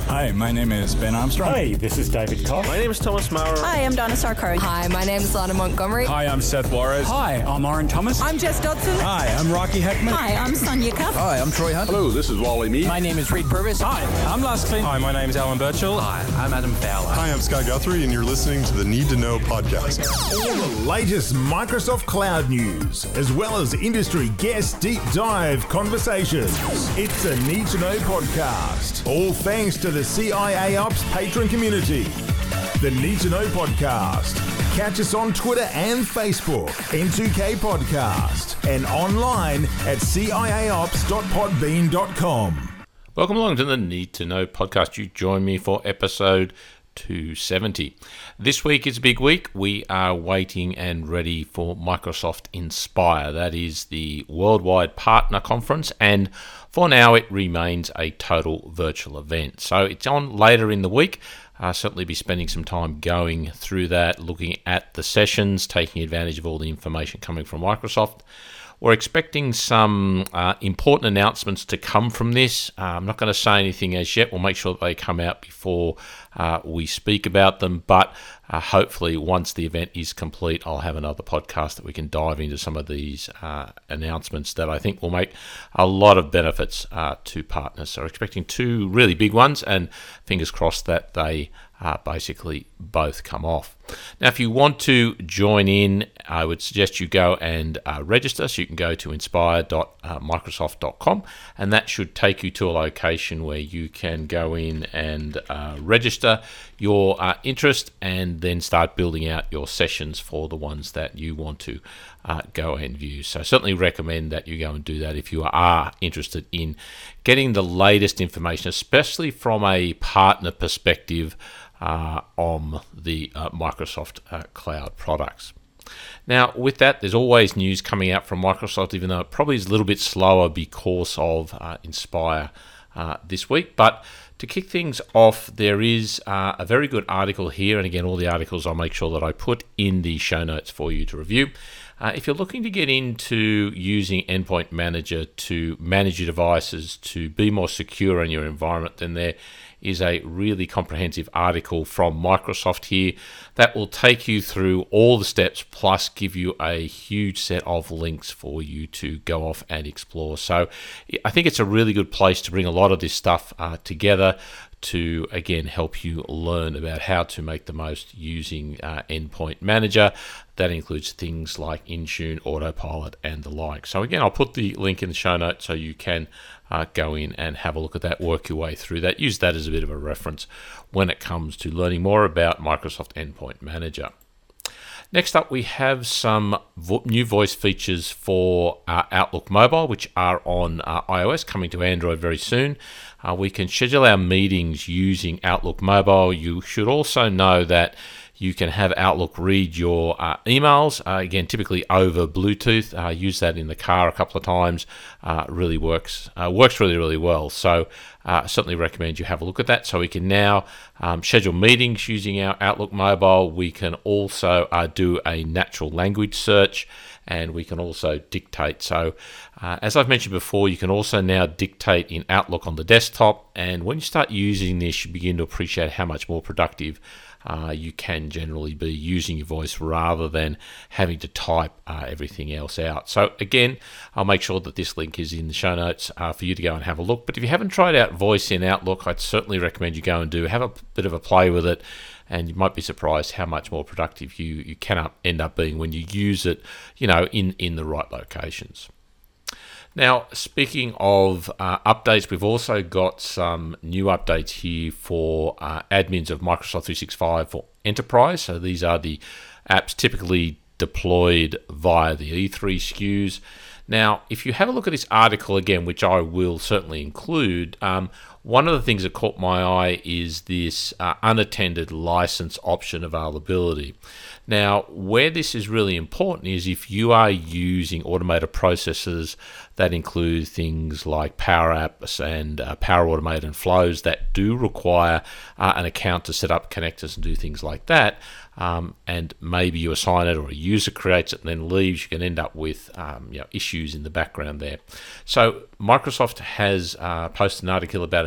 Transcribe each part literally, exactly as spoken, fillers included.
Hi, my name is Ben Armstrong. Hi, this is David Koch. My name is Thomas Maurer. Hi, I'm Donna Sarkari. Hi, my name is Lana Montgomery. Hi, I'm Seth Juarez. Hi, I'm Oren Thomas. I'm Jess Dodson. Hi, I'm Rocky Heckman. Hi, I'm Sonia Cuff. Hi, I'm Troy Hunt. Hello, this is Wally Mead. My name is Reed Purvis. Hi, I'm Lars Klint. Hi, my name is Alan Birchall. Hi, I'm Adam Fowler. Hi, I'm Scott Guthrie, and you're listening to the Need to Know podcast. All the latest Microsoft Cloud news, as well as industry guest deep dive conversations. It's a Need to Know podcast. All thanks to the C I A Ops patron community. The Need to Know podcast. Catch us on Twitter and Facebook, N two K Podcast, and online at C I A ops dot podbean dot com. Welcome along to the Need to Know podcast. You join me for episode two seventy. This week is a big week. We are waiting and ready for Microsoft Inspire. That is the worldwide partner conference, and for now it remains a total virtual event. So it's on later in the week. I'll certainly be spending some time going through that, looking at the sessions, taking advantage of all the information coming from Microsoft. We're expecting some uh, important announcements to come from this. Uh, I'm not going to say anything as yet. We'll make sure that they come out before uh, we speak about them. But uh, hopefully, once the event is complete, I'll have another podcast that we can dive into some of these uh, announcements that I think will make a lot of benefits uh, to partners. So we're expecting two really big ones, and fingers crossed that they Uh, basically both come off. Now, if you want to join in, I would suggest you go and uh, register. So you can go to inspire dot microsoft dot com, and that should take you to a location where you can go in and uh, register your uh, interest, and then start building out your sessions for the ones that you want to uh, go and view. So I certainly recommend that you go and do that if you are interested in getting the latest information, especially from a partner perspective Uh, on the uh, Microsoft uh, Cloud products. Now, with that, there's always news coming out from Microsoft, even though it probably is a little bit slower because of uh, Inspire uh, this week. But to kick things off, there is uh, a very good article here, and again, all the articles I'll make sure that I put in the show notes for you to review. Uh, if you're looking to get into using Endpoint Manager to manage your devices, to be more secure in your environment, then there is a really comprehensive article from Microsoft here that will take you through all the steps, plus give you a huge set of links for you to go off and explore. So I think it's a really good place to bring a lot of this stuff uh, together to, again, help you learn about how to make the most using uh, Endpoint Manager. That includes things like Intune, Autopilot, and the like. So again, I'll put the link in the show notes so you can uh, go in and have a look at that, work your way through that. Use that as a bit of a reference when it comes to learning more about Microsoft Endpoint Manager. Next up, we have some vo- new voice features for uh, Outlook Mobile, which are on uh, iOS, coming to Android very soon. Uh, we can schedule our meetings using Outlook Mobile. You should also know that you can have Outlook read your uh, emails, uh, again, typically over Bluetooth. Uh, use that in the car a couple of times. Uh, really works uh, works really, really well. So uh, certainly recommend you have a look at that. So we can now um, schedule meetings using our Outlook Mobile. We can also uh, do a natural language search, and we can also dictate. So uh, as I've mentioned before, you can also now dictate in Outlook on the desktop. And when you start using this, you begin to appreciate how much more productive Uh, you can generally be using your voice rather than having to type uh, everything else out. So again, I'll make sure that this link is in the show notes uh, for you to go and have a look. But if you haven't tried out voice in Outlook, I'd certainly recommend you go and do. Have a bit of a play with it, and you might be surprised how much more productive you, you can up, end up being when you use it, you know, in, in the right locations. Now, speaking of uh, updates, we've also got some new updates here for uh, admins of Microsoft three sixty-five for Enterprise. So these are the apps typically deployed via the E three S K Us. Now, if you have a look at this article again, which I will certainly include, um, one of the things that caught my eye is this uh, unattended license option availability. Now, where this is really important is if you are using automated processes that include things like Power Apps and uh, Power Automate and Flows that do require uh, an account to set up connectors and do things like that, um, and maybe you assign it or a user creates it and then leaves, you can end up with um, you know, issues in the background there. So Microsoft has uh, posted an article about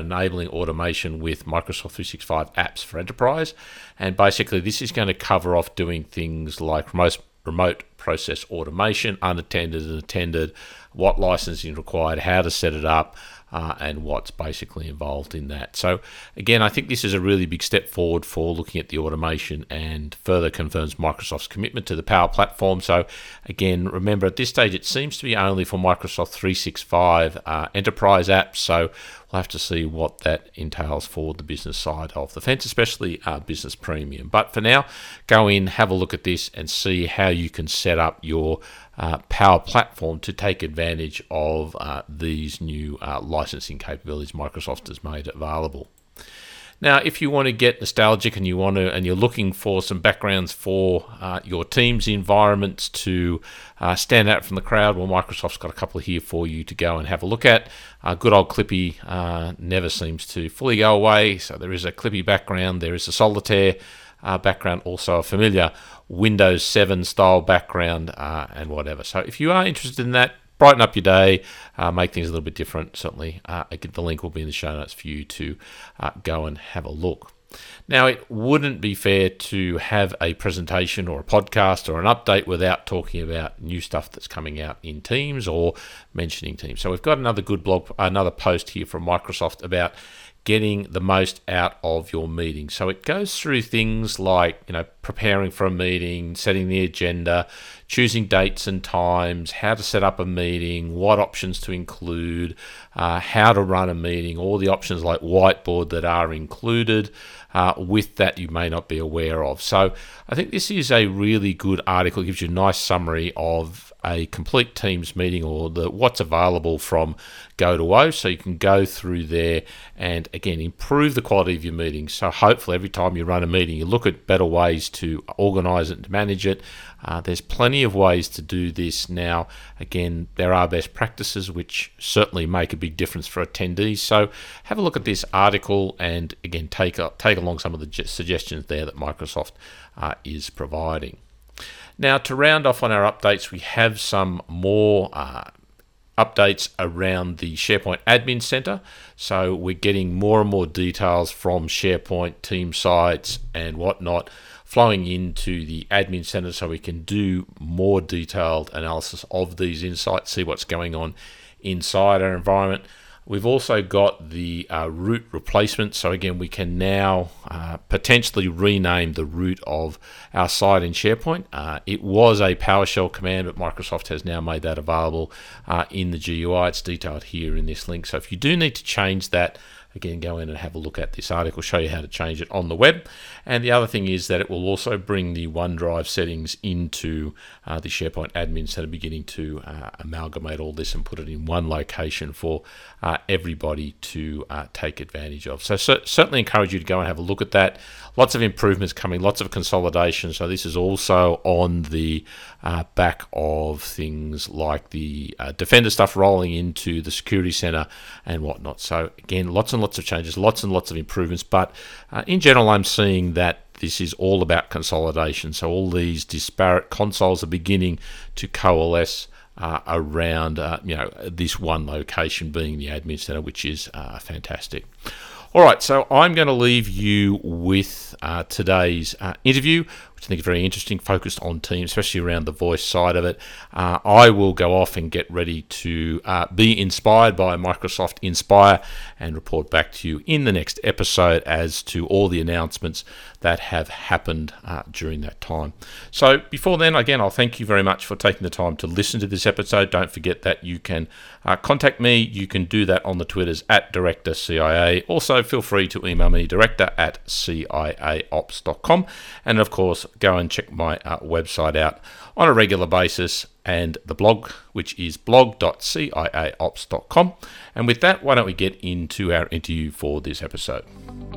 enabling automation with Microsoft three sixty-five apps for enterprise. And basically, this is going to cover off doing things like remote, remote process automation, unattended and attended, what licensing required, how to set it up, Uh, and what's basically involved in that. So again, I think this is a really big step forward for looking at the automation and further confirms Microsoft's commitment to the Power Platform. So again, remember at this stage, it seems to be only for Microsoft three sixty-five uh, enterprise apps. So we'll have to see what that entails for the business side of the fence, especially uh, Business Premium. But for now, go in, have a look at this and see how you can set up your Uh, Power Platform to take advantage of uh, these new uh, licensing capabilities Microsoft has made available. Now, if you want to get nostalgic and you want to, and you're looking for some backgrounds for uh, your team's environments to uh, stand out from the crowd, well, Microsoft's got a couple here for you to go and have a look at. Uh, good old Clippy uh, never seems to fully go away, so there is a Clippy background, there is a Solitaire Uh, background, also a familiar Windows seven style background uh, and whatever. So if you are interested in that, brighten up your day, uh, make things a little bit different, certainly uh, the link will be in the show notes for you to uh, go and have a look. Now, it wouldn't be fair to have a presentation or a podcast or an update without talking about new stuff that's coming out in Teams or mentioning Teams. So we've got another good blog, another post here from Microsoft about getting the most out of your meeting. So it goes through things like, you know, preparing for a meeting, setting the agenda, choosing dates and times, how to set up a meeting, what options to include, uh, how to run a meeting, all the options like whiteboard that are included uh, with that you may not be aware of. So I think this is a really good article. It gives you a nice summary of a complete Teams meeting or the what's available from Go to O, so you can go through there and again improve the quality of your meetings. So hopefully every time you run a meeting, you look at better ways to organize it and manage it. Uh, there's plenty of ways to do this now. Again, there are best practices which certainly make a big difference for attendees. So have a look at this article and again take a, take along some of the suggestions there that Microsoft uh, is providing. Now, to round off on our updates, we have some more uh, updates around the SharePoint Admin Center. So we're getting more and more details from SharePoint team sites and whatnot flowing into the Admin Center so we can do more detailed analysis of these insights, see what's going on inside our environment. We've also got the uh, root replacement. So again, we can now uh, potentially rename the root of our site in SharePoint. Uh, it was a PowerShell command, but Microsoft has now made that available uh, in the G U I. It's detailed here in this link. So if you do need to change that, again, go in and have a look at this article, show you how to change it on the web. And the other thing is that it will also bring the OneDrive settings into uh, the SharePoint Admin Center, beginning to uh, amalgamate all this and put it in one location for uh, everybody to uh, take advantage of. So, so certainly encourage you to go and have a look at that. Lots of improvements coming, lots of consolidation. So this is also on the uh, back of things like the uh, Defender stuff rolling into the Security Center and whatnot. So again, lots and lots of changes, lots and lots of improvements. But uh, in general, I'm seeing that this is all about consolidation. So all these disparate consoles are beginning to coalesce uh, around uh, you know this one location being the Admin Center, which is uh, fantastic. All right, so I'm going to leave you with uh, today's uh, interview, which I think is very interesting, focused on Teams, especially around the voice side of it. Uh, I will go off and get ready to uh, be inspired by Microsoft Inspire and report back to you in the next episode as to all the announcements that have happened uh, during that time. So before then, again, I'll thank you very much for taking the time to listen to this episode. Don't forget that you can uh, contact me. You can do that on the Twitters at Director C I A. Also, feel free to email me, director at C I A ops dot com. And of course, go and check my uh, website out on a regular basis and the blog, which is blog dot C I A ops dot com. And with that, why don't we get into our interview for this episode.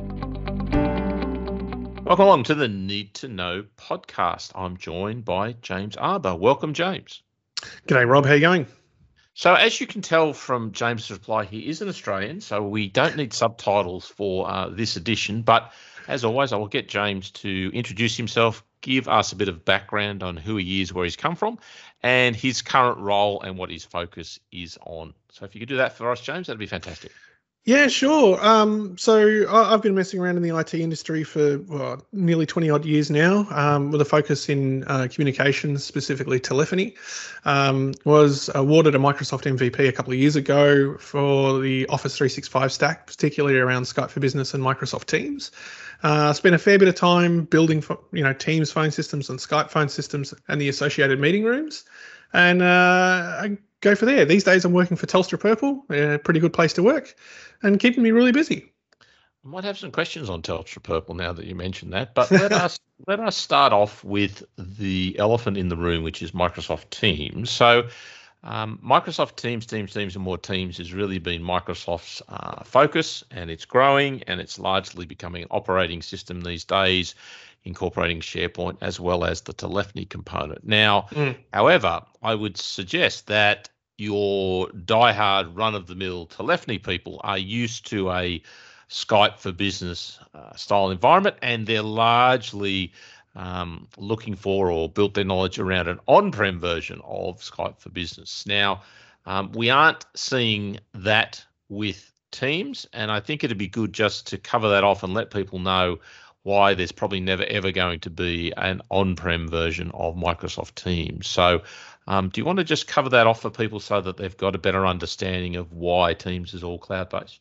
Welcome along to the Need to Know podcast. I'm joined by James Arbour. Welcome, James. G'day, Rob. How you going? So as you can tell from James' reply, he is an Australian, so we don't need subtitles for uh, this edition. But as always, I will get James to introduce himself, give us a bit of background on who he is, where he's come from, and his current role and what his focus is on. So if you could do that for us, James, that'd be fantastic. Yeah, sure. Um, so I- I've been messing around in the I T industry for well, nearly twenty odd years now, um, with a focus in uh, communications, specifically telephony. Um, was awarded a Microsoft M V P a couple of years ago for the Office three sixty-five stack, particularly around Skype for Business and Microsoft Teams. Uh, spent a fair bit of time building, you know, Teams phone systems and Skype phone systems and the associated meeting rooms, and uh, I go for there. These days I'm working for Telstra Purple, a pretty good place to work, and keeping me really busy. I might have some questions on Telstra Purple now that you mentioned that, but let us let us start off with the elephant in the room, which is Microsoft Teams. So um, Microsoft Teams, Teams, Teams, and more Teams has really been Microsoft's uh, focus, and it's growing, and it's largely becoming an operating system these days, incorporating SharePoint as well as the telephony component. Now, mm. however, I would suggest that your diehard run-of-the-mill telephony people are used to a Skype for Business uh, style environment, and they're largely um, looking for or built their knowledge around an on-prem version of Skype for Business. Now, um, we aren't seeing that with Teams, and I think it'd be good just to cover that off and let people know why there's probably never ever going to be an on-prem version of Microsoft Teams. So um, do you want to just cover that off for people so that they've got a better understanding of why Teams is all cloud-based?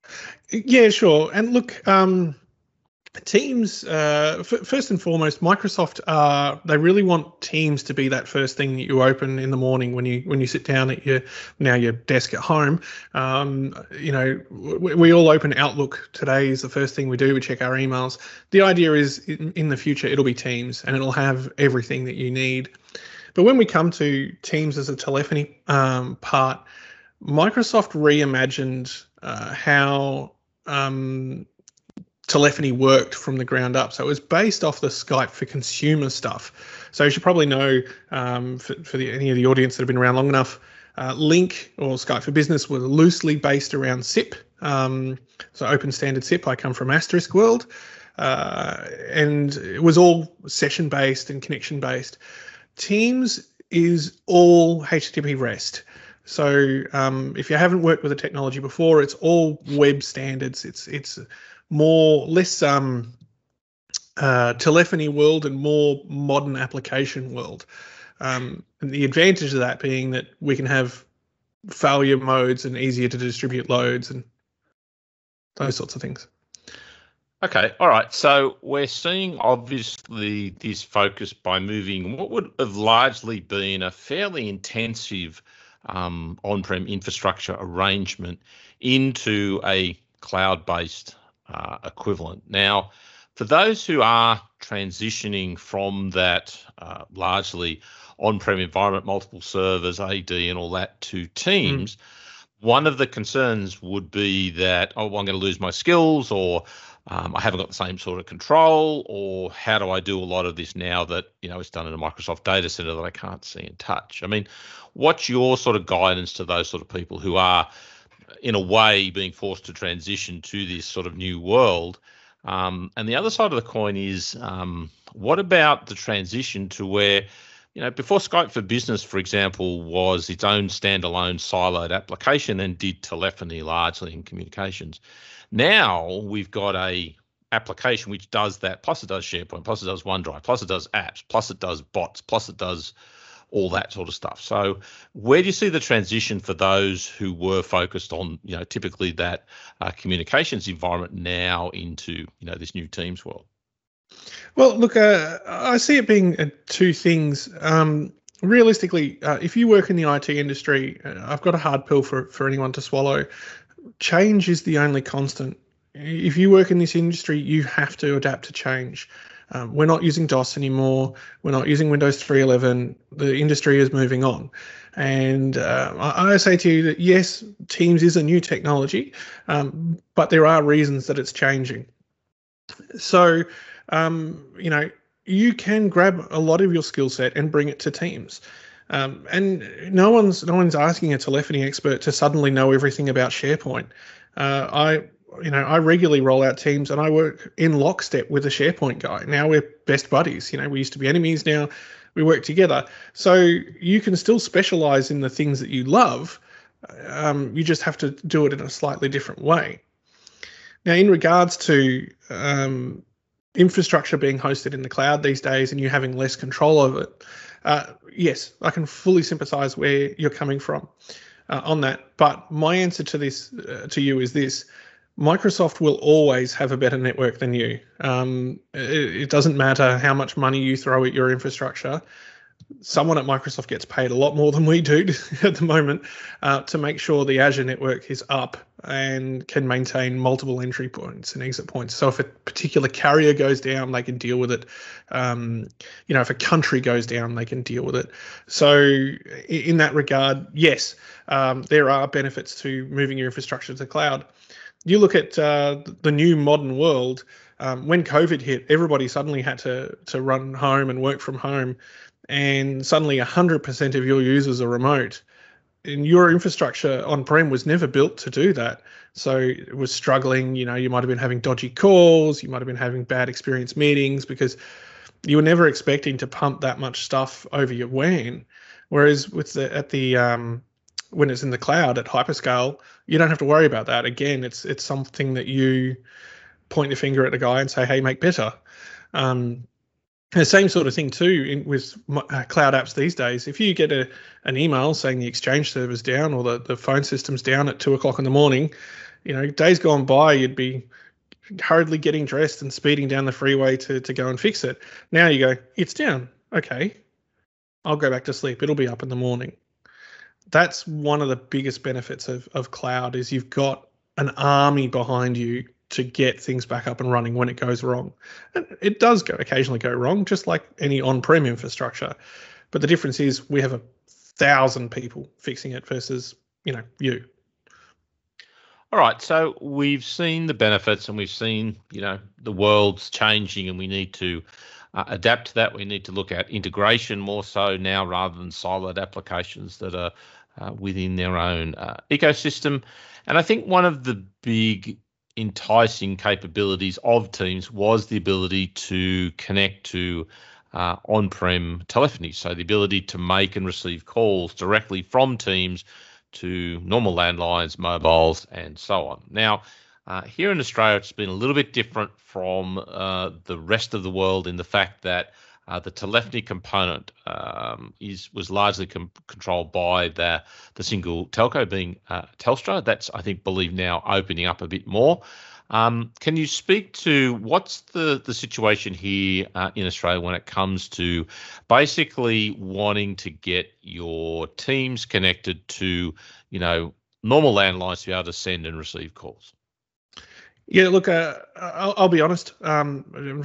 Yeah, sure. And look, um, Teams, uh, f- first and foremost, Microsoft, uh, they really want Teams to be that first thing that you open in the morning when you when you sit down at your now your desk at home. Um, you know, we, we all open Outlook today is the first thing we do. We check our emails. The idea is in, in the future it'll be Teams and it'll have everything that you need. But when we come to Teams as a telephony um, part, Microsoft reimagined uh, how um, telephony worked from the ground up. So it was based off the Skype for consumer stuff. So you should probably know, um, for, for the, any of the audience that have been around long enough, uh, Link or Skype for Business was loosely based around S I P. Um, so Open Standard S I P. I come from Asterisk World. Uh, and it was all session-based and connection-based. Teams is all H T T P REST. So um, if you haven't worked with the technology before, it's all web standards. It's it's more less um, uh, telephony world and more modern application world. Um, and the advantage of that being that we can have failure modes and easier to distribute loads and those sorts of things. Okay, all right. So we're seeing obviously this focus by moving what would have largely been a fairly intensive um, on-prem infrastructure arrangement into a cloud-based uh, equivalent. Now, for those who are transitioning from that uh, largely on-prem environment, multiple servers, A D and all that to Teams, mm. one of the concerns would be that, oh, well, I'm going to lose my skills, or um, I haven't got the same sort of control, or how do I do a lot of this now that, you know, it's done in a Microsoft data center that I can't see and touch? I mean, what's your sort of guidance to those sort of people who are, in a way, being forced to transition to this sort of new world? Um, and the other side of the coin is, um, what about the transition to where, you know, before Skype for Business, for example, was its own standalone siloed application and did telephony largely in communications. Now we've got a application which does that, plus it does SharePoint, plus it does OneDrive, plus it does apps, plus it does bots, plus it does all that sort of stuff. So where do you see the transition for those who were focused on, you know, typically that uh, communications environment now into, you know, this new Teams world? Well, look, uh, I see it being uh, two things. Um, realistically, uh, if you work in the I T industry, uh, I've got a hard pill for, for anyone to swallow. Change is the only constant. If you work in this industry, you have to adapt to change. Um, we're not using DOS anymore. We're not using Windows three eleven. The industry is moving on. And uh, I, I say to you that, yes, Teams is a new technology, um, but there are reasons that it's changing. So, um, you know, you can grab a lot of your skill set and bring it to Teams. Um, and no one's no one's asking a telephony expert to suddenly know everything about SharePoint. Uh, I, you know, I regularly roll out Teams, and I work in lockstep with a SharePoint guy. Now we're best buddies. You know, we used to be enemies. Now we work together. So you can still specialize in the things that you love, Um, you just have to do it in a slightly different way. Now, in regards to um, infrastructure being hosted in the cloud these days and you having less control over it, uh, yes, I can fully sympathise where you're coming from uh, on that. But my answer to this, uh, to you, is this: Microsoft will always have a better network than you. Um, it, it doesn't matter how much money you throw at your infrastructure. Someone at Microsoft gets paid a lot more than we do at the moment uh, to make sure the Azure network is up and can maintain multiple entry points and exit points. So if a particular carrier goes down, they can deal with it. Um, you know, if a country goes down, they can deal with it. So in that regard, yes, um, there are benefits to moving your infrastructure to the cloud. You look at uh, the new modern world. Um, when COVID hit, everybody suddenly had to to run home and work from home. And suddenly one hundred percent of your users are remote. And your infrastructure on-prem was never built to do that. So it was struggling. You know, you might have been having dodgy calls. You might have been having bad experience meetings because you were never expecting to pump that much stuff over your W A N. Whereas with the at the um, when it's in the cloud at hyperscale, you don't have to worry about that. Again, it's it's something that you point the finger at the guy and say, hey, make better. Um, The same sort of thing too in, with uh, cloud apps these days. If you get a an email saying the Exchange server's down or the, the phone system's down at two o'clock in the morning, you know, days gone by, you'd be hurriedly getting dressed and speeding down the freeway to to go and fix it. Now you go, it's down. Okay, I'll go back to sleep. It'll be up in the morning. That's one of the biggest benefits of of cloud is you've got an army behind you to get things back up and running when it goes wrong. And it does go occasionally go wrong, just like any on-prem infrastructure. But the difference is we have a thousand people fixing it versus, you know, you. All right, so we've seen the benefits and we've seen, you know, the world's changing and we need to uh, adapt to that. We need to look at integration more so now rather than siloed applications that are uh, within their own uh, ecosystem. And I think one of the big enticing capabilities of Teams was the ability to connect to uh, on-prem telephony. So the ability to make and receive calls directly from Teams to normal landlines, mobiles, and so on. Now, uh, here in Australia, it's been a little bit different from uh, the rest of the world in the fact that Uh, the telephony component um, is was largely com- controlled by the the single telco, being uh, Telstra. That's, I think, believe now opening up a bit more. Um, can you speak to what's the, the situation here uh, in Australia when it comes to basically wanting to get your teams connected to, you know, normal landlines to be able to send and receive calls? Yeah, look, uh, I'll, I'll be honest. Um,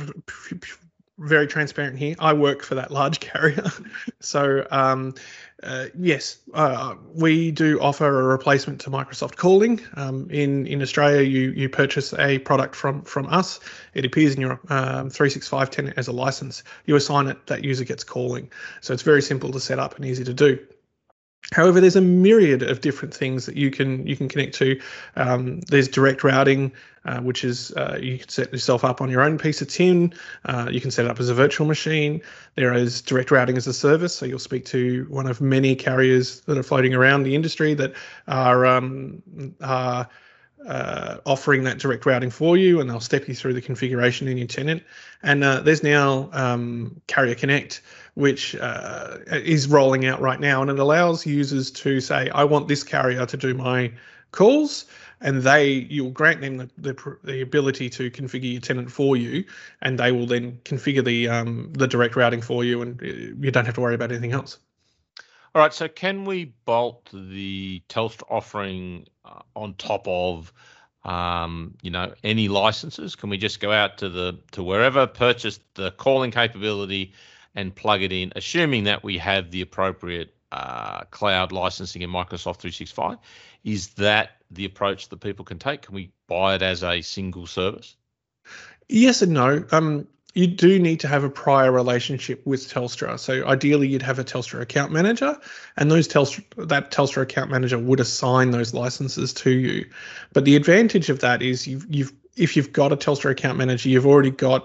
very transparent here. I work for that large carrier. so um, uh, yes, uh, we do offer a replacement to Microsoft Calling. Um, in, in Australia, you you purchase a product from, from us. It appears in your um, three sixty-five tenant as a license. You assign it, that user gets calling. So it's very simple to set up and easy to do. However, there's a myriad of different things that you can you can connect to. Um, there's direct routing, uh, which is uh, you can set yourself up on your own piece of tin. Uh, you can set it up as a virtual machine. There is direct routing as a service, so you'll speak to one of many carriers that are floating around the industry that are, um, are uh, offering that direct routing for you, and they'll step you through the configuration in your tenant. And uh, there's now um, Carrier Connect, which uh, is rolling out right now, and it allows users to say, I want this carrier to do my calls, and they you'll grant them the, the, the ability to configure your tenant for you, and they will then configure the um, the direct routing for you, and you don't have to worry about anything else. All right, so can we bolt the Telstra offering uh, on top of Um, you know, any licenses? Can we just go out to the to wherever, purchase the calling capability and plug it in, assuming that we have the appropriate uh, cloud licensing in Microsoft three sixty-five? Is that the approach that people can take? Can we buy it as a single service? Yes and no. Um, you do need to have a prior relationship with Telstra. So ideally, you'd have a Telstra account manager, and those Telstra that Telstra account manager would assign those licenses to you. But the advantage of that is you've you've if you've got a Telstra account manager, you've already got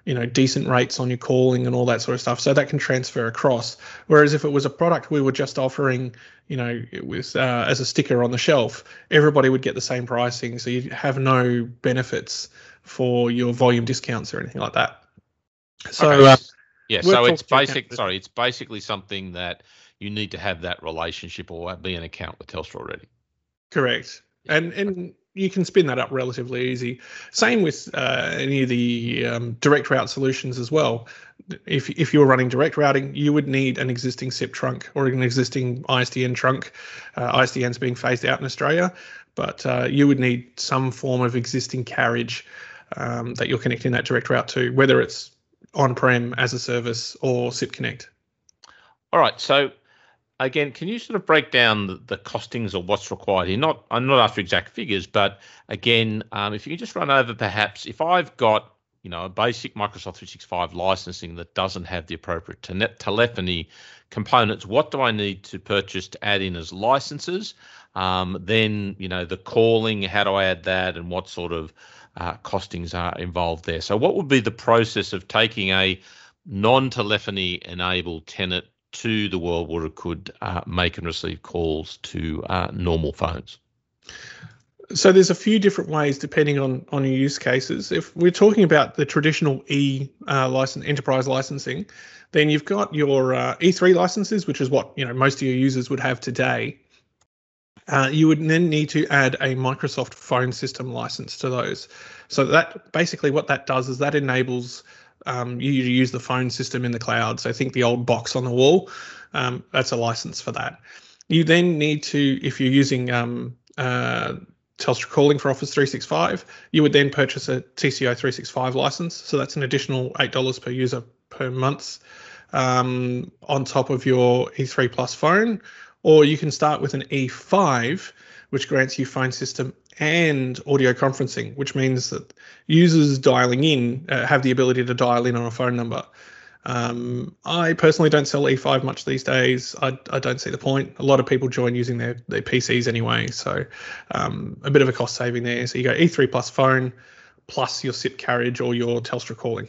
you know, decent rates on your calling and all that sort of stuff. So that can transfer across. Whereas if it was a product we were just offering, you know, it was uh, as a sticker on the shelf, everybody would get the same pricing. So you'd have no benefits for your volume discounts or anything like that. So Okay. uh, Yeah, we'll so talk it's to you basic. about- Sorry, it's basically something that you need to have that relationship or be an account with Telstra already. Correct. And and you can spin that up relatively easy. Same with uh, any of the um, direct route solutions as well. If if you're running direct routing, you would need an existing S I P trunk or an existing I S D N trunk. Uh, I S D N's being phased out in Australia, but uh, you would need some form of existing carriage um, that you're connecting that direct route to, whether it's on-prem as a service or S I P Connect. All right, so again, can you sort of break down the, the costings or what's required here? Not, I'm not after exact figures, but again, um, if you can just run over perhaps if I've got, you know, a basic Microsoft three sixty-five licensing that doesn't have the appropriate tele- telephony components, what do I need to purchase to add in as licenses? Um, then, you know, the calling, how do I add that, and what sort of uh, costings are involved there? So what would be the process of taking a non-telephony enabled tenant to the world where it could uh, make and receive calls to uh, normal phones? So there's a few different ways depending on on your use cases. If we're talking about the traditional E uh, license, enterprise licensing, then you've got your uh, E three licenses, which is what you know most of your users would have today. Uh, you would then need to add a Microsoft phone system license to those. So that basically what that does is that enables um, you to use the phone system in the cloud. So I think the old box on the wall, um, that's a license for that. You then need to, if you're using um, uh, Telstra calling for Office three sixty-five, you would then purchase a T C O three sixty-five license. So that's an additional eight dollars per user per month um, on top of your E three Plus phone. Or you can start with an E five, which grants you phone system and audio conferencing, which means that users dialing in uh, have the ability to dial in on a phone number. Um, I personally don't sell E five much these days. I, I don't see the point. A lot of people join using their, their P Cs anyway, so um, a bit of a cost saving there. So you go E three plus phone plus your S I P carriage or your Telstra calling.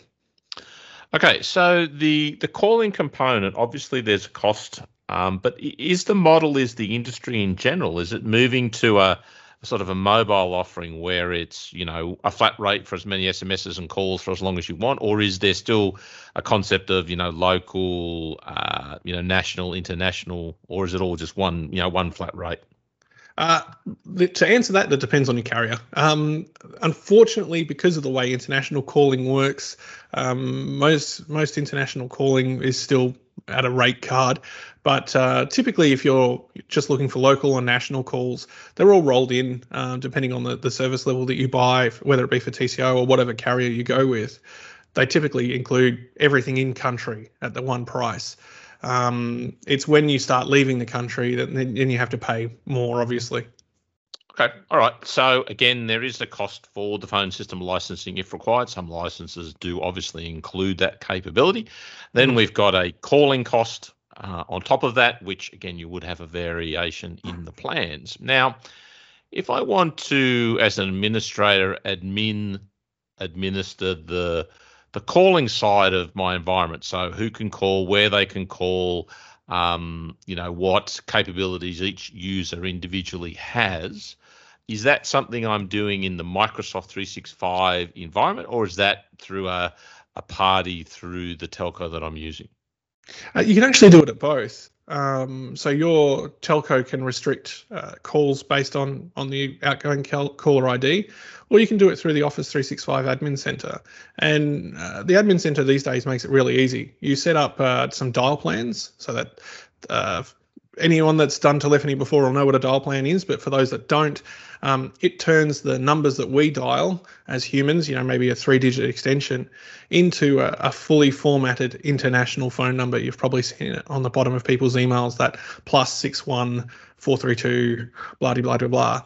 Okay, so the the calling component, obviously there's a cost, um, but is the model, is the industry in general, is it moving to a, a sort of a mobile offering where it's, you know, a flat rate for as many S M Ses and calls for as long as you want, or is there still a concept of, you know, local, uh, you know, national, international, or is it all just one, you know, one flat rate? Uh, the, to answer that, that depends on your carrier. Um, unfortunately, because of the way international calling works, um, most most international calling is still at a rate card. But uh, typically, if you're just looking for local or national calls, they're all rolled in, uh, depending on the, the service level that you buy, whether it be for T C O or whatever carrier you go with. They typically include everything in country at the one price. Um, it's when you start leaving the country that then, then you have to pay more, obviously. Okay, all right. So again, there is a cost for the phone system licensing if required. Some licenses do obviously include that capability. Then we've got a calling cost uh, on top of that, which again, you would have a variation in the plans. Now, if I want to, as an administrator, admin administer the the calling side of my environment, so who can call, where they can call, um, you know, what capabilities each user individually has, is that something I'm doing in the Microsoft three sixty-five environment, or is that through a, a party through the telco that I'm using? Uh, you can actually do it at both. Um, so your telco can restrict uh, calls based on on the outgoing cal- caller I D, or you can do it through the Office three sixty-five Admin Center. And uh, the Admin Center these days makes it really easy. You set up uh, some dial plans so that uh, anyone that's done telephony before will know what a dial plan is, but for those that don't, um, it turns the numbers that we dial as humans, you know, maybe a three-digit extension, into a, a fully formatted international phone number. You've probably seen it on the bottom of people's emails, that plus six one four three two, blah, blah, blah, blah.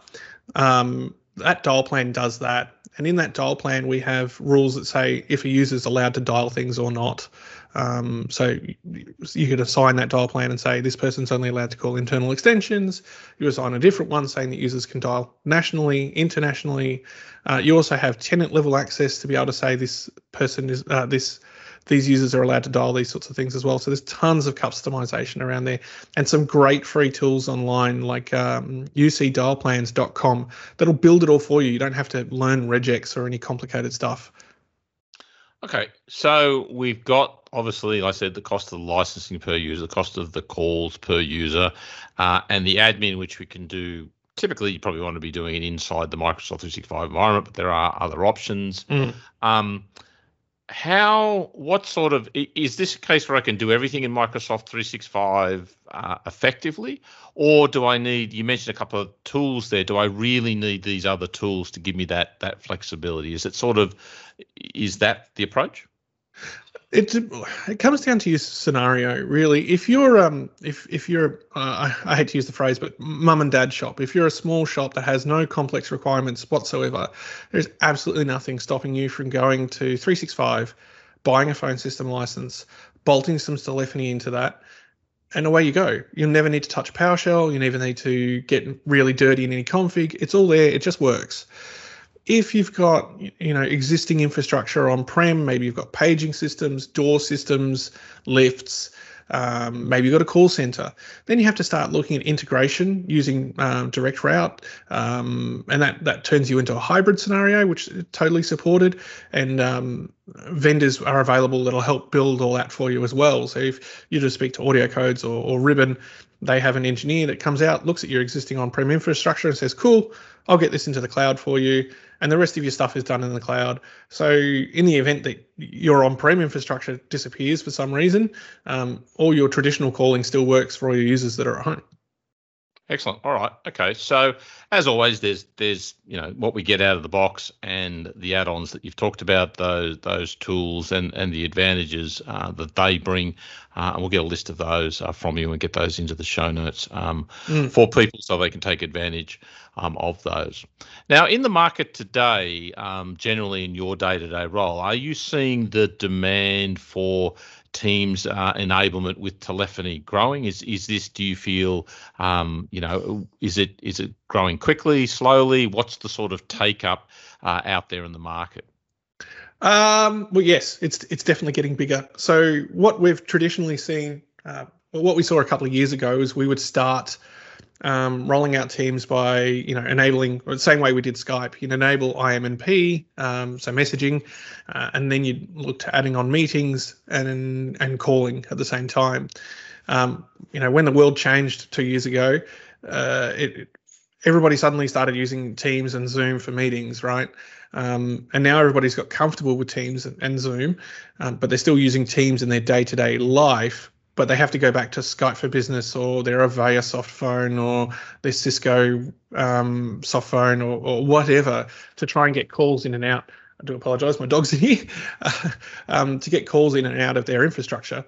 Um, that dial plan does that. And in that dial plan, we have rules that say if a user is allowed to dial things or not. Um, so you could assign that dial plan and say this person's only allowed to call internal extensions. You assign a different one saying that users can dial nationally, internationally. Uh, you also have tenant level access to be able to say this person is uh, this. These users are allowed to dial these sorts of things as well. So there's tons of customization around there, and some great free tools online like um, u c dial plans dot com that'll build it all for you. You don't have to learn regex or any complicated stuff. Okay, so we've got, obviously, like I said, the cost of the licensing per user, the cost of the calls per user, uh, and the admin, which we can do. Typically, you probably want to be doing it inside the Microsoft three sixty-five environment, but there are other options. Mm. Um, how, what sort of, is this a case where I can do everything in Microsoft three sixty-five uh, effectively? Or do I need, you mentioned a couple of tools there, do I really need these other tools to give me that that flexibility? Is it sort of, is that the approach? It it comes down to your scenario, really. If you're um if if you're uh, I, I hate to use the phrase, but mum and dad shop. If you're a small shop that has no complex requirements whatsoever, there's absolutely nothing stopping you from going to three sixty-five, buying a phone system license, bolting some telephony into that, and away you go. You'll never need to touch PowerShell. You never need to get really dirty in any config. It's all there. It just works. If you've got, you know, existing infrastructure on-prem, maybe you've got paging systems, door systems, lifts, um, maybe you've got a call center, then you have to start looking at integration using um, Direct Route, um, and that, that turns you into a hybrid scenario, which is totally supported, and um, vendors are available that'll help build all that for you as well. So if you just speak to Audio Codes or, or Ribbon, they have an engineer that comes out, looks at your existing on-prem infrastructure and says, cool, I'll get this into the cloud for you. And the rest of your stuff is done in the cloud. So in the event that your on-prem infrastructure disappears for some reason, um, all your traditional calling still works for all your users that are at home. Excellent. All right. Okay. So as always, there's there's you know what we get out of the box and the add-ons that you've talked about, those those tools and and the advantages uh, that they bring, uh, and we'll get a list of those uh, from you and get those into the show notes um, mm. for people so they can take advantage um, of those. Now, in the market today, um, generally in your day-to-day role, are you seeing the demand for Teams uh, enablement with telephony growing? Is is this? Do you feel, um, you know, is it is it growing quickly, slowly? What's the sort of take up uh, out there in the market? Um, well, yes, it's it's definitely getting bigger. So what we've traditionally seen, uh, well, what we saw a couple of years ago is we would start Um, rolling out Teams by, you know, enabling, or the same way we did Skype, you'd enable I M P, um, so messaging, uh, and then you'd look to adding on meetings and and calling at the same time. Um, you know, when the world changed two years ago, uh, it, it everybody suddenly started using Teams and Zoom for meetings, right? Um, and now everybody's got comfortable with Teams and, and Zoom, um, but they're still using Teams in their day-to-day life. But they have to go back to Skype for Business or their Avaya soft phone or their Cisco um, soft phone or, or whatever to try and get calls in and out. I do apologise, my dog's in here. um, to get calls in and out of their infrastructure.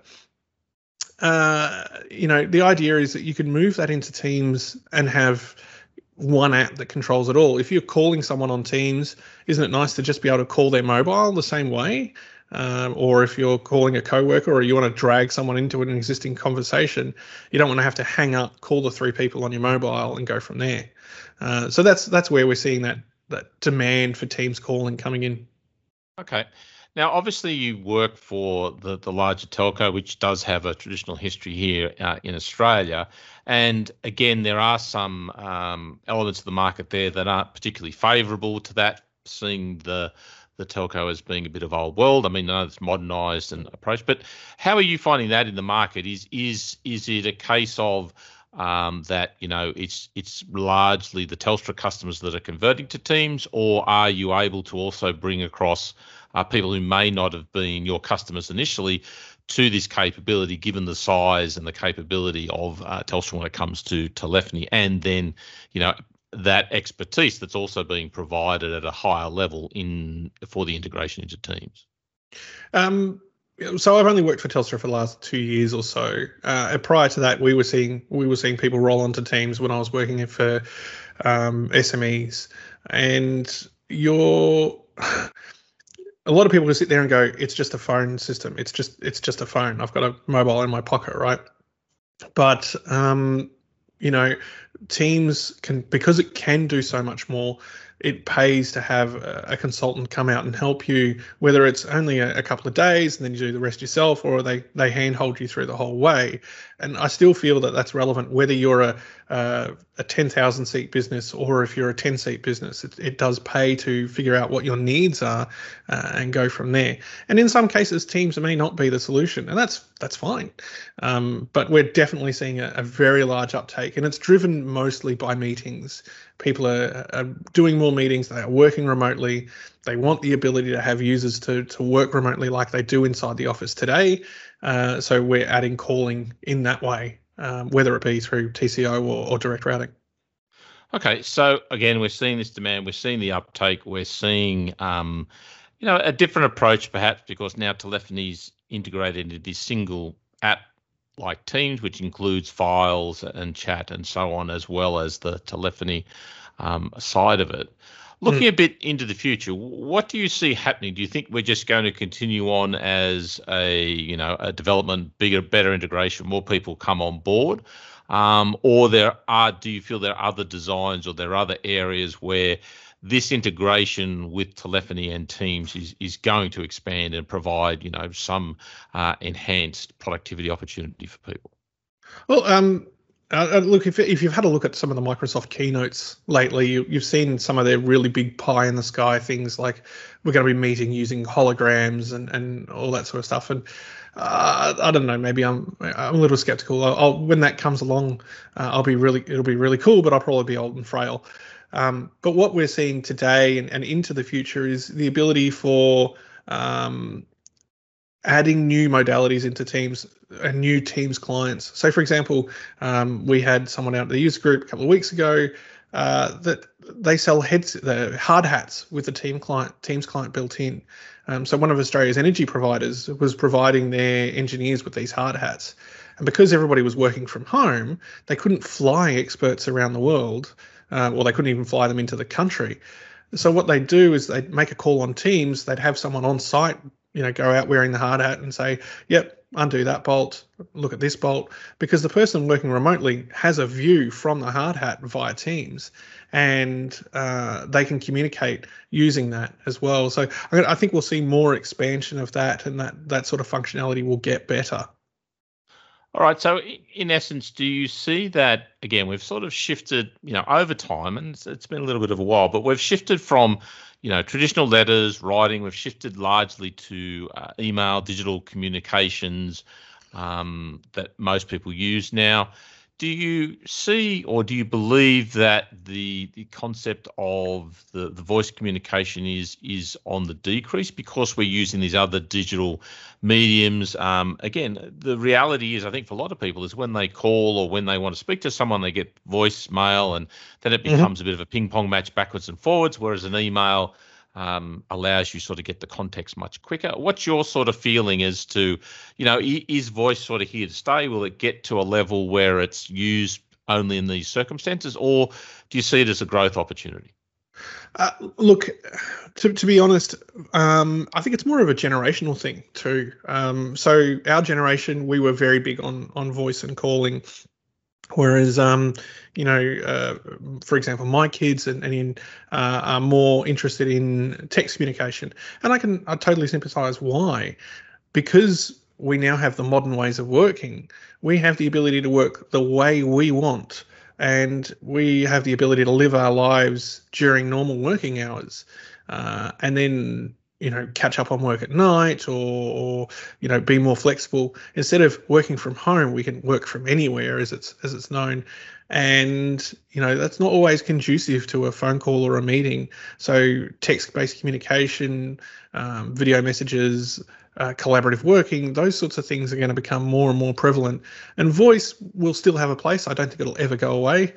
Uh, you know, the idea is that you can move that into Teams and have one app that controls it all. If you're calling someone on Teams, isn't it nice to just be able to call their mobile the same way? Um, or if you're calling a coworker or you want to drag someone into an existing conversation, you don't want to have to hang up, call the three people on your mobile and go from there. Uh, so that's that's where we're seeing that that demand for Teams calling coming in. Okay. Now, obviously, you work for the, the larger telco, which does have a traditional history here uh, in Australia. And again, there are some um, elements of the market there that aren't particularly favourable to that, seeing the the telco as being a bit of old world. I mean, I know it's modernised and approached, but how are you finding that in the market? Is is is it a case of um, that, you know, it's it's largely the Telstra customers that are converting to Teams, or are you able to also bring across uh, people who may not have been your customers initially to this capability, given the size and the capability of uh, Telstra when it comes to telephony, and then, you know, that expertise that's also being provided at a higher level in for the integration into Teams? Um, so I've only worked for Telstra for the last two years or so. Uh, and prior to that, we were seeing we were seeing people roll onto Teams when I was working for um, S M Es, and your a lot of people will sit there and go, it's just a phone system. It's just it's just a phone. I've got a mobile in my pocket, right? But um, you know, Teams can, because it can do so much more, it pays to have a consultant come out and help you, whether it's only a, a couple of days and then you do the rest yourself, or they they handhold you through the whole way. And I still feel that that's relevant, whether you're a uh, a ten thousand seat business or if you're a ten seat business. It, it does pay to figure out what your needs are uh, and go from there. And in some cases, Teams may not be the solution, and that's that's fine. Um, but we're definitely seeing a, a very large uptake, and it's driven mostly by meetings. People are, are doing more meetings. They are working remotely. They want the ability to have users to to work remotely like they do inside the office today. Uh, so we're adding calling in that way, um, whether it be through T C O or, or direct routing. Okay, so again, we're seeing this demand. We're seeing the uptake. We're seeing, um, you know, a different approach perhaps because now telephony's integrated into this single app like Teams, which includes files and chat and so on, as well as the telephony um, side of it. Looking mm. a bit into the future, what do you see happening? Do you think we're just going to continue on as a, you know, a development, bigger, better integration, more people come on board? Um, or there are, do you feel there are other designs or there are other areas where this integration with telephony and Teams is, is going to expand and provide, you know, some uh, enhanced productivity opportunity for people? Well, um, uh, look, if if you've had a look at some of the Microsoft keynotes lately, you, you've seen some of their really big pie in the sky things like we're going to be meeting using holograms and, and all that sort of stuff. And uh, I don't know, maybe I'm I'm a little skeptical. I'll, I'll when that comes along, uh, I'll be really it'll be really cool, but I'll probably be old and frail. Um, but what we're seeing today and, and into the future is the ability for um, adding new modalities into Teams and new Teams clients. So, for example, um, we had someone out at the user group a couple of weeks ago uh, that they sell heads, the hard hats with the team client, Teams client built in. Um, so one of Australia's energy providers was providing their engineers with these hard hats. And because everybody was working from home, they couldn't fly experts around the world. Uh, or they couldn't even fly them into the country. So what they'd do is they'd make a call on Teams. They'd have someone on site, you know, go out wearing the hard hat and say, yep, undo that bolt, look at this bolt, because the person working remotely has a view from the hard hat via Teams, and uh, they can communicate using that as well. So I think we'll see more expansion of that, and that, that sort of functionality will get better. All right. So in essence, do you see that, again, we've sort of shifted, you know, over time, and it's, it's been a little bit of a while, but we've shifted from, you know, traditional letters, writing, we've shifted largely to uh, email, digital communications um, that most people use now. Do you see or do you believe that the the concept of the, the voice communication is is on the decrease because we're using these other digital mediums? Um, again, the reality is, I think for a lot of people, is when they call or when they want to speak to someone, they get voicemail, and then it becomes mm-hmm. a bit of a ping pong match backwards and forwards, whereas an email Um, allows you sort of get the context much quicker. What's your sort of feeling as to, you know, is voice sort of here to stay? Will it get to a level where it's used only in these circumstances, or do you see it as a growth opportunity? Uh, look, to, to be honest, um, I think it's more of a generational thing too. Um, so our generation, we were very big on on voice and calling. Whereas, um, you know, uh, for example, my kids and, and in, uh, are more interested in text communication, and I can I totally sympathise why, because we now have the modern ways of working. We have the ability to work the way we want, and we have the ability to live our lives during normal working hours, uh, and then, you know, catch up on work at night, or, or, you know, be more flexible. Instead of working from home, we can work from anywhere, as it's as it's known. And, you know, that's not always conducive to a phone call or a meeting. So text-based communication, um, video messages, uh, collaborative working, those sorts of things are going to become more and more prevalent. And voice will still have a place. I don't think it'll ever go away.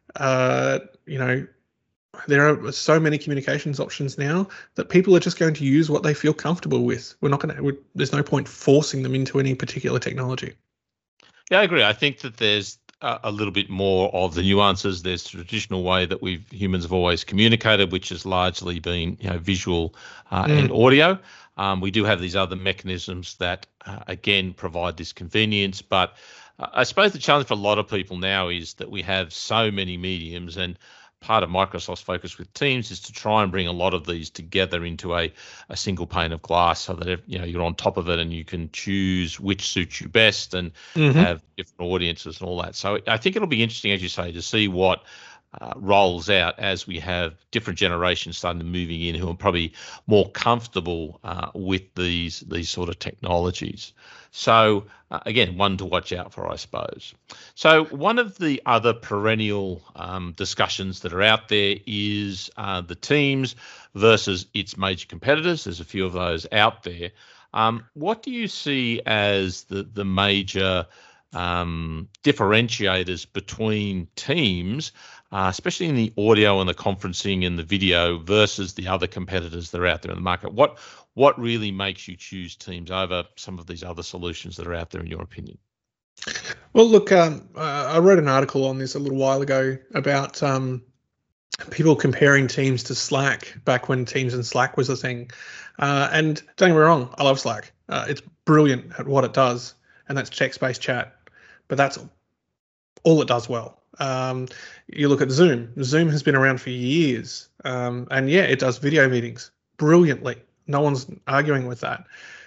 Uh, you know, there are so many communications options now that people are just going to use what they feel comfortable with. We're not going to, there's no point forcing them into any particular technology. Yeah, I agree. I think that there's a, a little bit more of the nuances. There's the traditional way that we've humans have always communicated, which has largely been, you know, visual uh, mm. and audio. Um, we do have these other mechanisms that, uh, again, provide this convenience. But uh, I suppose the challenge for a lot of people now is that we have so many mediums, and part of Microsoft's focus with Teams is to try and bring a lot of these together into a, a single pane of glass, so that, you know, you're on top of it and you can choose which suits you best and mm-hmm. have different audiences and all that. So I think it'll be interesting, as you say, to see what Uh, rolls out as we have different generations starting to moving in who are probably more comfortable uh, with these these sort of technologies. So uh, again, one to watch out for, I suppose. So one of the other perennial um, discussions that are out there is uh, the Teams versus its major competitors. There's a few of those out there. Um, what do you see as the the major um, differentiators between Teams, Uh, especially in the audio and the conferencing and the video, versus the other competitors that are out there in the market? What what really makes you choose Teams over some of these other solutions that are out there, in your opinion? Well, look, um, uh, I wrote an article on this a little while ago about um, people comparing Teams to Slack back when Teams and Slack was a thing. Uh, and don't get me wrong, I love Slack. Uh, it's brilliant at what it does, and that's text-based chat. But that's all it does well. Um, you look at Zoom. Zoom has been around for years, um, and yeah, it does video meetings brilliantly. No one's arguing with that.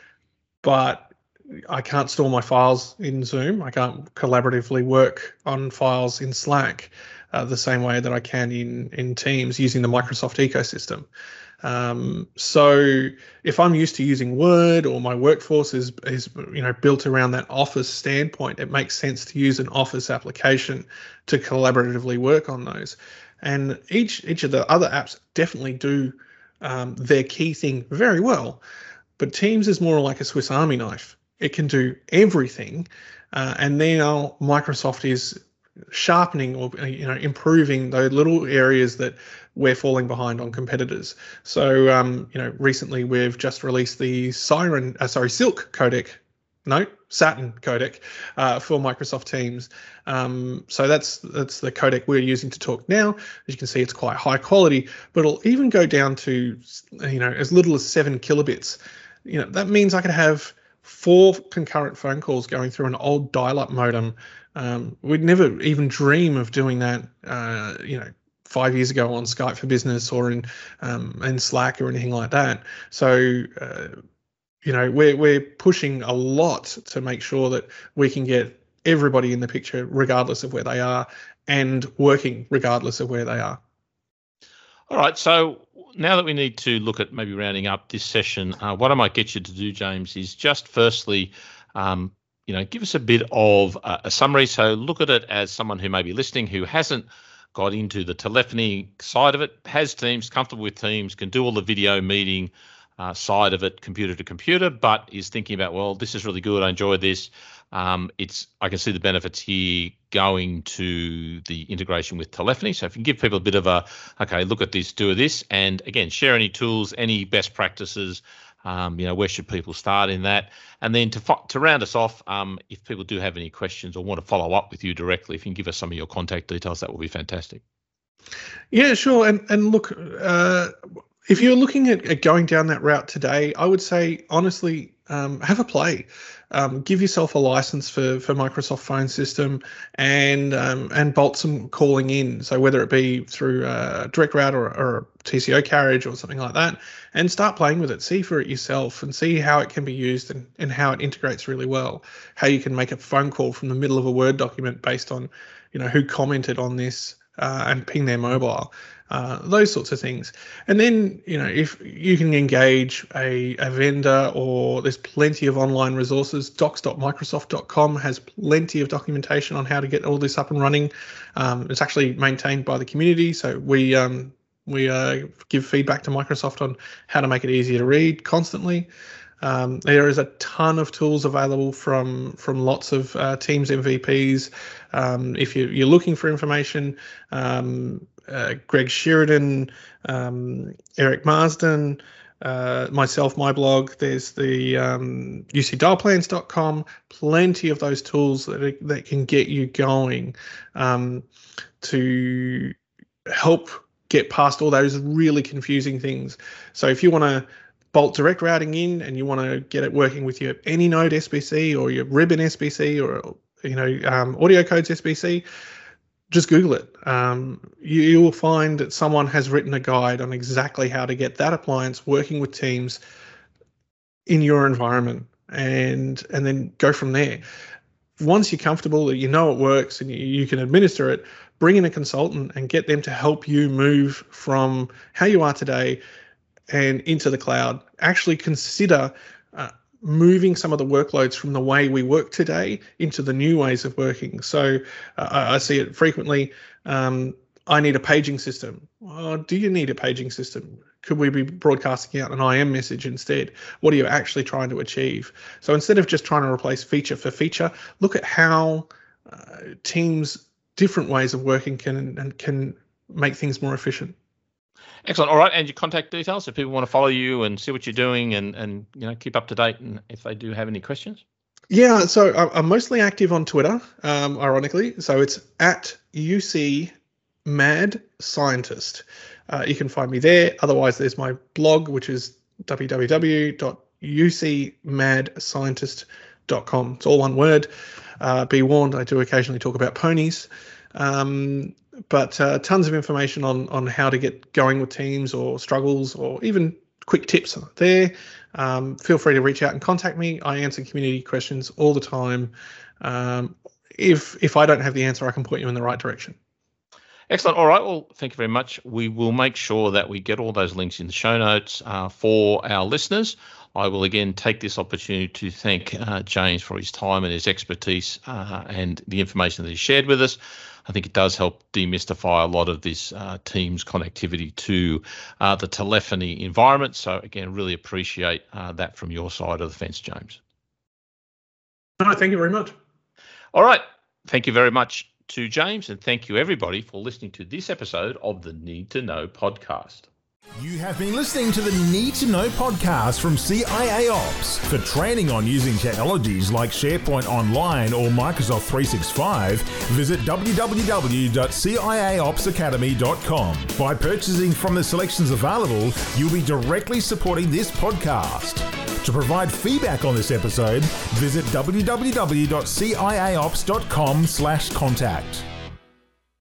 But I can't store my files in Zoom. I can't collaboratively work on files in Slack uh, the same way that I can in in Teams using the Microsoft ecosystem. Um, so if I'm used to using Word, or my workforce is is you know built around that Office standpoint, it makes sense to use an Office application to collaboratively work on those. And each each of the other apps definitely do um, their key thing very well, but Teams is more like a Swiss Army knife. It can do everything, uh, and now Microsoft is sharpening or you know improving those little areas that we're falling behind on competitors. So um, you know recently we've just released the Siren, uh, sorry, Silk codec, no Satin codec uh, for Microsoft Teams. Um, so that's that's the codec we're using to talk now. As you can see, it's quite high quality, but it'll even go down to you know as little as seven kilobits. You know that means I could have four concurrent phone calls going through an old dial-up modem. Um, we'd never even dream of doing that, uh, you know, five years ago on Skype for Business or in um, in Slack or anything like that. So, uh, you know, we're we're pushing a lot to make sure that we can get everybody in the picture, regardless of where they are, and working regardless of where they are. All right. So now that we need to look at maybe rounding up this session, uh, what I might get you to do, James, is just firstly, um, you know, give us a bit of a, a summary. So look at it as someone who may be listening who hasn't got into the telephony side of it, has Teams, comfortable with Teams, can do all the video meeting uh, side of it, computer to computer, but is thinking about, well, this is really good, I enjoy this. Um, it's I can see the benefits here going to the integration with telephony. So if you can give people a bit of a, okay, look at this, do this, and again, share any tools, any best practices. Um, you know, where should people start in that? And then to to round us off, um, if people do have any questions or want to follow up with you directly, if you can give us some of your contact details, that would be fantastic. Yeah, sure. And and look, uh, if you're looking at, at going down that route today, I would say, honestly, um, have a play. Um, give yourself a license for, for Microsoft phone system and um, and bolt some calling in. So whether it be through a direct route or, or a T C O carriage or something like that, and start playing with it. See for it yourself and see how it can be used and, and how it integrates really well. How you can make a phone call from the middle of a Word document based on, you know, who commented on this uh, and ping their mobile. Uh, those sorts of things. And then, you know, if you can engage a, a vendor, or there's plenty of online resources. docs dot microsoft dot com has plenty of documentation on how to get all this up and running. Um, it's actually maintained by the community. So we um, we uh, give feedback to Microsoft on how to make it easier to read constantly. Um, there is a ton of tools available from from lots of uh, Teams M V Ps. Um, if you, you're looking for information, um, uh, Greg Sheridan, um, Eric Marsden, uh, myself, my blog. There's the um, U C dial plans dot com. Plenty of those tools that are, that can get you going um, to help get past all those really confusing things. So if you want to bolt direct routing in and you want to get it working with your AnyNode S B C or your Ribbon S B C or you know um, AudioCodes S B C, just Google it. Um, you, you will find that someone has written a guide on exactly how to get that appliance working with Teams in your environment, and and then go from there. Once you're comfortable, that you know it works and you, you can administer it, bring in a consultant and get them to help you move from how you are today and into the cloud. Actually consider uh, moving some of the workloads from the way we work today into the new ways of working. So uh, I see it frequently. Um, I need a paging system. Well, do you need a paging system? Could we be broadcasting out an I M message instead? What are you actually trying to achieve? So instead of just trying to replace feature for feature, look at how uh, Teams' different ways of working can and can make things more efficient. Excellent. All right, and your contact details if people want to follow you and see what you're doing and and you know keep up to date, and if they do have any questions. Yeah, so I'm mostly active on Twitter, um, ironically. So it's at U C Mad Scientist. Uh, you can find me there. Otherwise, there's my blog, which is w w w dot u c mad scientist dot com. It's all one word. Uh, be warned, I do occasionally talk about ponies. Um, but uh, tons of information on on how to get going with Teams or struggles or even quick tips there. Um, feel free to reach out and contact me. I answer community questions all the time. Um, if if I don't have the answer, I can point you in the right direction. Excellent. All right. Well, thank you very much. We will make sure that we get all those links in the show notes uh, for our listeners. I will again take this opportunity to thank uh, James for his time and his expertise uh, and the information that he shared with us. I think it does help demystify a lot of this uh, Teams connectivity to uh, the telephony environment. So again, really appreciate uh, that from your side of the fence, James. No, thank you very much. All right. Thank you very much to James, and thank you everybody for listening to this episode of the Need to Know podcast. You have been listening to the Need to Know podcast from C I A Ops. For training on using technologies like SharePoint Online or Microsoft three sixty-five, visit w w w dot c i a ops academy dot com. By purchasing from the selections available, you'll be directly supporting this podcast. To provide feedback on this episode, visit w w w dot c i a ops dot com slash contact.